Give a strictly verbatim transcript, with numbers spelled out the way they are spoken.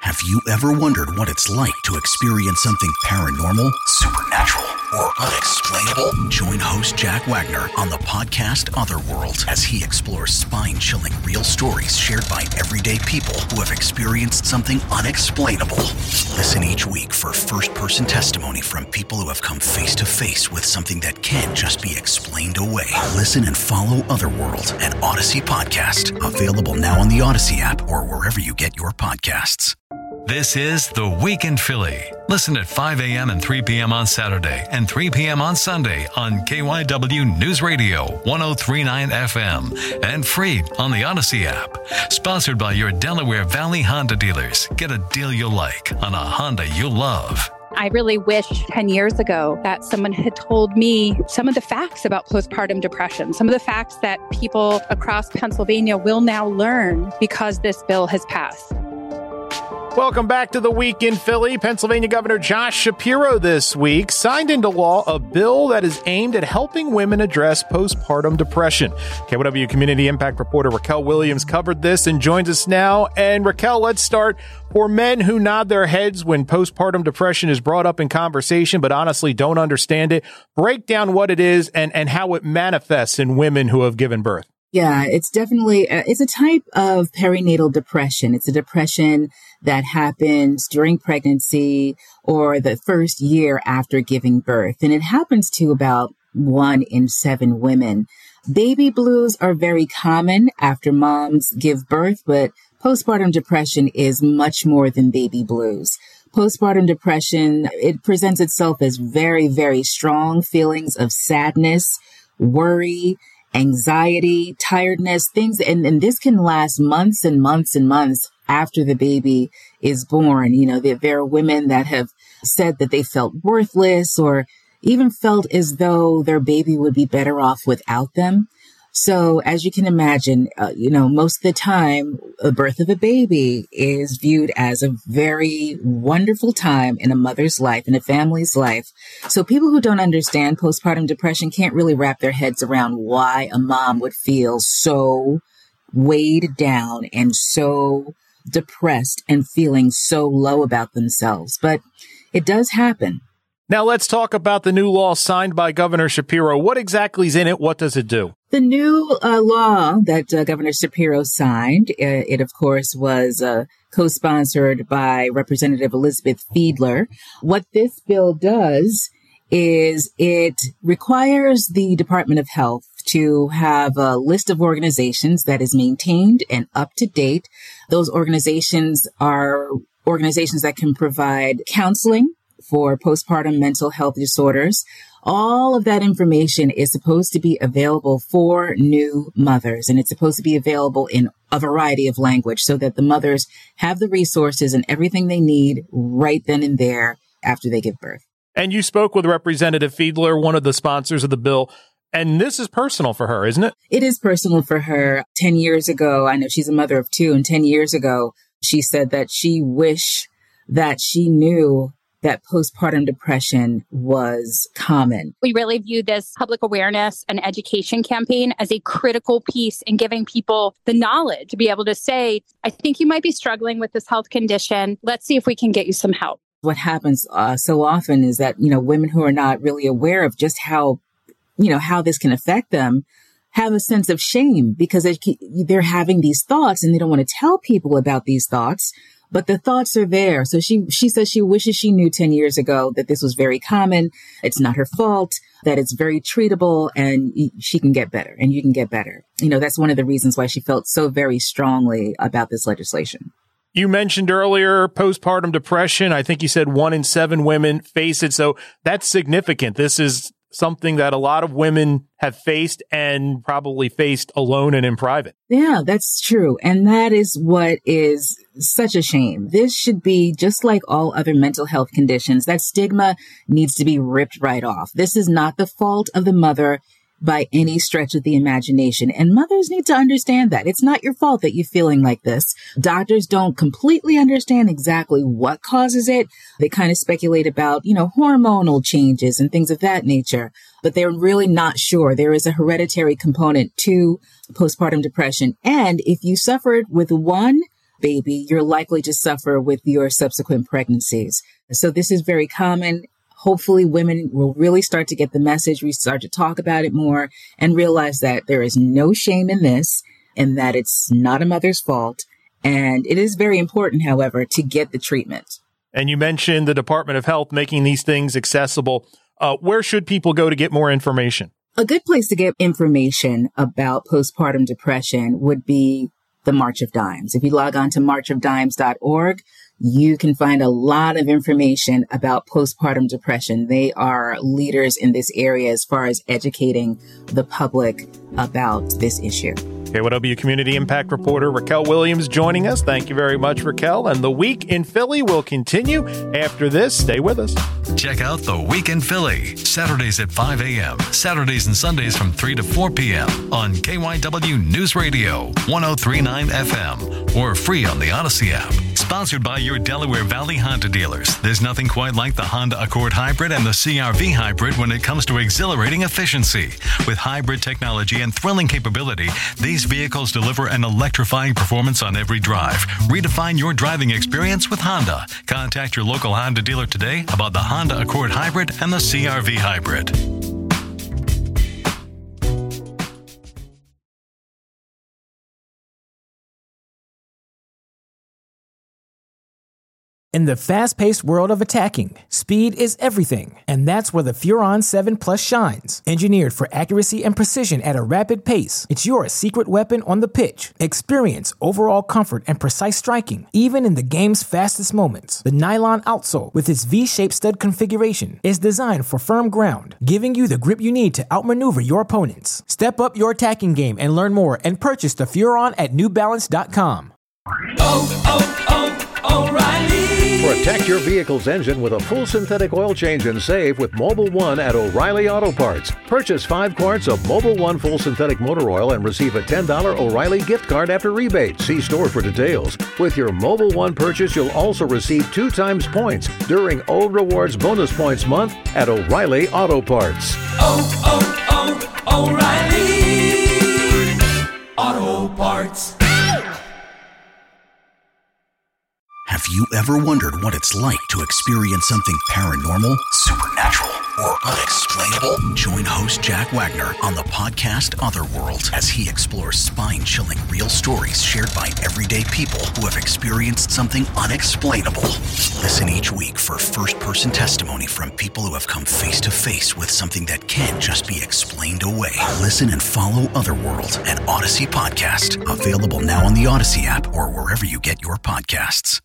Have you ever wondered what it's like to experience something paranormal, supernatural, or unexplainable? Join host Jack Wagner on the podcast Otherworld as he explores spine-chilling real stories shared by everyday people who have experienced something unexplainable. Listen each week for first-person testimony from people who have come face-to-face with something that can't just be explained away. Listen and follow Otherworld, an Odyssey podcast, available now on the Odyssey app or wherever you get your podcasts. This is The Week in Philly. Listen at five a.m. and three p.m. on Saturday and three p.m. on Sunday on K Y W News Radio one oh three point nine F M and free on the Odyssey app. Sponsored by your Delaware Valley Honda dealers. Get a deal you'll like on a Honda you'll love. I really wish ten years ago that someone had told me some of the facts about postpartum depression, some of the facts that people across Pennsylvania will now learn because this bill has passed. Welcome back to the Week in Philly. Pennsylvania Governor Josh Shapiro this week signed into law a bill that is aimed at helping women address postpartum depression. K Y W Community Impact reporter Raquel Williams covered this and joins us now. And Raquel, let's start. For men who nod their heads when postpartum depression is brought up in conversation, but honestly don't understand it, break down what it is and, and how it manifests in women who have given birth. Yeah, it's definitely, uh, it's a type of perinatal depression. It's a depression that happens during pregnancy or the first year after giving birth. And it happens to about one in seven women. Baby blues are very common after moms give birth, but postpartum depression is much more than baby blues. Postpartum depression, it presents itself as very, very strong feelings of sadness, worry, anxiety, tiredness, things, and, and this can last months and months and months after the baby is born. You know, there, there are women that have said that they felt worthless or even felt as though their baby would be better off without them. So as you can imagine, uh, you know, most of the time, the birth of a baby is viewed as a very wonderful time in a mother's life, in a family's life. So people who don't understand postpartum depression can't really wrap their heads around why a mom would feel so weighed down and so depressed and feeling so low about themselves. But it does happen. Now let's talk about the new law signed by Governor Shapiro. What exactly is in it? What does it do? The new uh, law that uh, Governor Shapiro signed, uh, it, of course, was uh, co-sponsored by Representative Elizabeth Fiedler. What this bill does is it requires the Department of Health to have a list of organizations that is maintained and up to date. Those organizations are organizations that can provide counseling for postpartum mental health disorders. All of that information is supposed to be available for new mothers, and it's supposed to be available in a variety of language so that the mothers have the resources and everything they need right then and there after they give birth. And you spoke with Representative Fiedler, one of the sponsors of the bill, and this is personal for her, isn't it? It is personal for her. Ten years ago, I know she's a mother of two, and ten years ago, she said that she wished that she knew that postpartum depression was common. We really view this public awareness and education campaign as a critical piece in giving people the knowledge to be able to say, I think you might be struggling with this health condition. Let's see if we can get you some help. What happens uh, so often is that, you know, women who are not really aware of just how, you know, how this can affect them have a sense of shame because they're having these thoughts and they don't want to tell people about these thoughts. But the thoughts are there. So she she says she wishes she knew ten years ago that this was very common. It's not her fault, that it's very treatable and she can get better and you can get better. You know, that's one of the reasons why she felt so very strongly about this legislation. You mentioned earlier postpartum depression. I think you said one in seven women face it. So that's significant. This is something that a lot of women have faced and probably faced alone and in private. Yeah, that's true. And that is what is such a shame. This should be just like all other mental health conditions. That stigma needs to be ripped right off. This is not the fault of the mother by any stretch of the imagination. And mothers need to understand that. It's not your fault that you're feeling like this. Doctors don't completely understand exactly what causes it. They kind of speculate about, you know, hormonal changes and things of that nature, but they're really not sure. There is a hereditary component to postpartum depression. And if you suffered with one baby, you're likely to suffer with your subsequent pregnancies. So this is very common. Hopefully women will really start to get the message. We start to talk about it more and realize that there is no shame in this and that it's not a mother's fault. And it is very important, however, to get the treatment. And you mentioned the Department of Health making these things accessible. Uh, where should people go to get more information? A good place to get information about postpartum depression would be the March of Dimes. If you log on to march of dimes dot org, you can find a lot of information about postpartum depression. They are leaders in this area as far as educating the public about this issue. K Y W Community Impact reporter Raquel Williams joining us. Thank you very much, Raquel. And the Week in Philly will continue after this. Stay with us. Check out The Week in Philly, Saturdays at five a.m., Saturdays and Sundays from three to four p.m. on K Y W News Radio, one oh three point nine F M, or free on the Odyssey app. Sponsored by your Delaware Valley Honda dealers. There's nothing quite like the Honda Accord Hybrid and the C R V Hybrid when it comes to exhilarating efficiency. With hybrid technology and thrilling capability, these vehicles deliver an electrifying performance on every drive. Redefine your driving experience with Honda. Contact your local Honda dealer today about the Honda Accord Hybrid and the C R V Hybrid. In the fast-paced world of attacking, speed is everything, and that's where the Furon seven Plus shines. Engineered for accuracy and precision at a rapid pace, it's your secret weapon on the pitch. Experience overall comfort and precise striking, even in the game's fastest moments. The nylon outsole, with its V-shaped stud configuration, is designed for firm ground, giving you the grip you need to outmaneuver your opponents. Step up your attacking game and learn more and purchase the Furon at new balance dot com. Oh, oh, oh, O'Reilly. Protect your vehicle's engine with a full synthetic oil change and save with Mobil one at O'Reilly Auto Parts. Purchase five quarts of Mobil one full synthetic motor oil and receive a ten dollars O'Reilly gift card after rebate. See store for details. With your Mobil one purchase, you'll also receive two times points during O Rewards Bonus Points Month at O'Reilly Auto Parts. Oh, oh, oh, O'Reilly Auto Parts. Have you ever wondered what it's like to experience something paranormal, supernatural, or unexplainable? Join host Jack Wagner on the podcast Otherworld as he explores spine-chilling real stories shared by everyday people who have experienced something unexplainable. Listen each week for first-person testimony from people who have come face-to-face with something that can't just be explained away. Listen and follow Otherworld, an Odyssey podcast, available now on the Odyssey app or wherever you get your podcasts.